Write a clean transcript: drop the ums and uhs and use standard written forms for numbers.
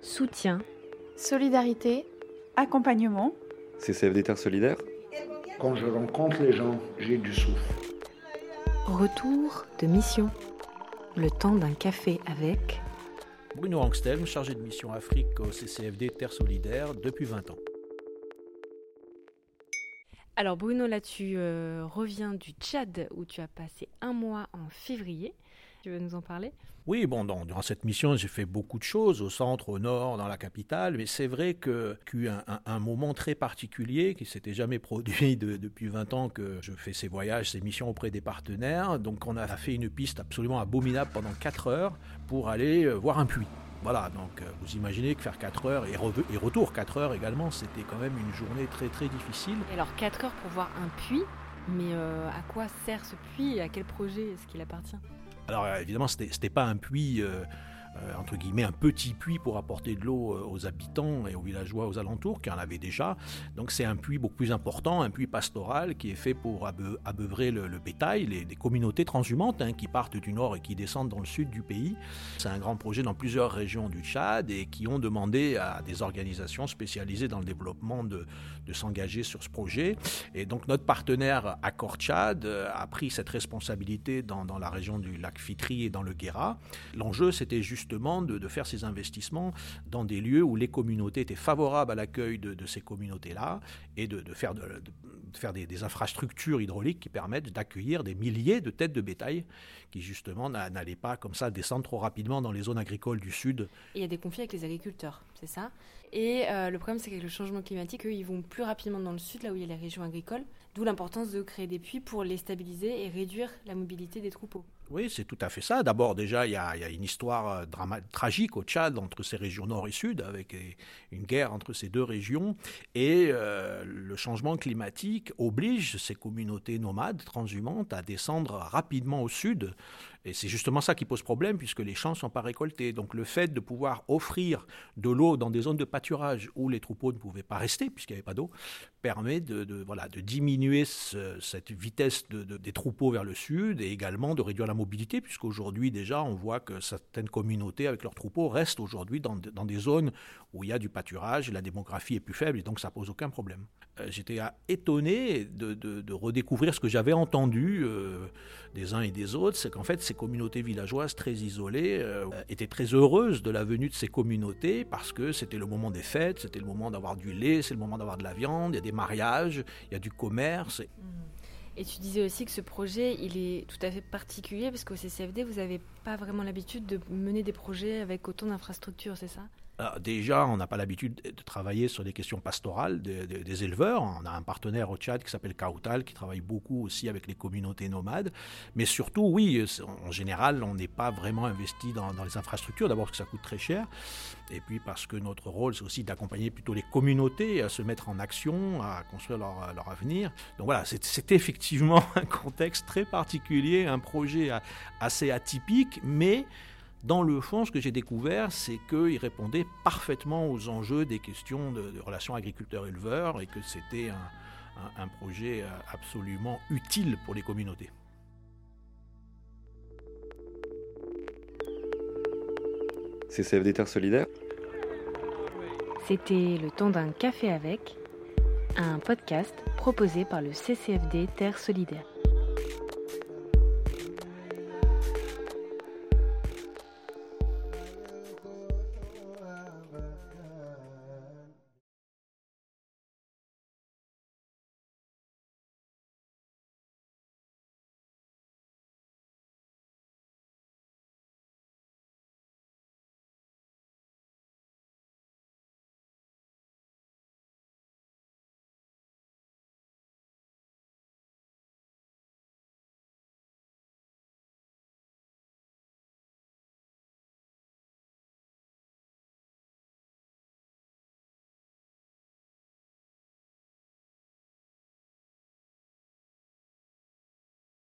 soutien, solidarité, accompagnement. CCFD Terre Solidaire. Quand je rencontre les gens, j'ai du souffle. retour de mission. Le temps d'un café avec Bruno Angstelm, chargé de mission Afrique au CCFD Terre Solidaire depuis 20 ans. Alors Bruno, là tu reviens du Tchad où tu as passé un mois en février. Tu veux nous en parler ? Oui, durant cette mission, j'ai fait beaucoup de choses, au centre, au nord, dans la capitale, mais c'est vrai qu'il y a eu un moment très particulier qui ne s'était jamais produit depuis 20 ans que je fais ces voyages, ces missions auprès des partenaires. Donc on a fait une piste absolument abominable pendant 4 heures pour aller voir un puits. Voilà, donc vous imaginez que faire 4 heures et retour 4 heures également, c'était quand même une journée très très difficile. Et alors 4 heures pour voir un puits, mais à quoi sert ce puits et à quel projet est-ce qu'il appartient ? Alors évidemment, c'était pas un puits, entre guillemets, un petit puits pour apporter de l'eau aux habitants et aux villageois aux alentours, qui en avaient déjà. Donc c'est un puits beaucoup plus important, un puits pastoral qui est fait pour abeuvrer le bétail, des communautés transhumantes qui partent du nord et qui descendent dans le sud du pays. C'est un grand projet dans plusieurs régions du Tchad et qui ont demandé à des organisations spécialisées dans le développement de s'engager sur ce projet. Et donc notre partenaire Accor Tchad a pris cette responsabilité dans la région du lac Fitri et dans le Guéra. L'enjeu, c'était justement de faire ces investissements dans des lieux où les communautés étaient favorables à l'accueil de ces communautés-là et de faire des infrastructures hydrauliques qui permettent d'accueillir des milliers de têtes de bétail qui justement n'allaient pas comme ça descendre trop rapidement dans les zones agricoles du sud. Il y a des conflits avec les agriculteurs, c'est ça ? Et le problème, c'est qu'avec le changement climatique, eux, ils vont plus rapidement dans le sud, là où il y a les régions agricoles, d'où l'importance de créer des puits pour les stabiliser et réduire la mobilité des troupeaux. Oui, c'est tout à fait ça. D'abord, déjà, il y a une histoire tragique au Tchad entre ces régions nord et sud, avec une guerre entre ces deux régions. Et le changement climatique oblige ces communautés nomades, transhumantes, à descendre rapidement au sud. Et c'est justement ça qui pose problème, puisque les champs ne sont pas récoltés. Donc le fait de pouvoir offrir de l'eau dans des zones de pâturage où les troupeaux ne pouvaient pas rester, puisqu'il n'y avait pas d'eau, permet de diminuer cette vitesse des troupeaux vers le sud et également de réduire la mobilité, puisqu'aujourd'hui déjà on voit que certaines communautés avec leurs troupeaux restent aujourd'hui dans des zones où il y a du pâturage, la démographie est plus faible et donc ça pose aucun problème. J'étais étonné de redécouvrir ce que j'avais entendu des uns et des autres, c'est qu'en fait ces communautés villageoises très isolées étaient très heureuses de la venue de ces communautés parce que c'était le moment des fêtes, c'était le moment d'avoir du lait, c'est le moment d'avoir de la viande, il y a des mariages, il y a du commerce. Et tu disais aussi que ce projet, il est tout à fait particulier parce qu'au CCFD, vous n'avez pas vraiment l'habitude de mener des projets avec autant d'infrastructures, c'est ça ? Alors déjà, on n'a pas l'habitude de travailler sur des questions pastorales des éleveurs. On a un partenaire au Tchad qui s'appelle Kautal, qui travaille beaucoup aussi avec les communautés nomades. Mais surtout, oui, en général, on n'est pas vraiment investi dans les infrastructures. D'abord parce que ça coûte très cher. Et puis parce que notre rôle, c'est aussi d'accompagner plutôt les communautés à se mettre en action, à construire leur avenir. Donc voilà, c'est effectivement un contexte très particulier, un projet assez atypique, mais dans le fond, ce que j'ai découvert, c'est qu'il répondait parfaitement aux enjeux des questions de relations agriculteurs-éleveurs et que c'était un projet absolument utile pour les communautés. CCFD Terre Solidaire. C'était Le temps d'un café avec, un podcast proposé par le CCFD Terre Solidaire.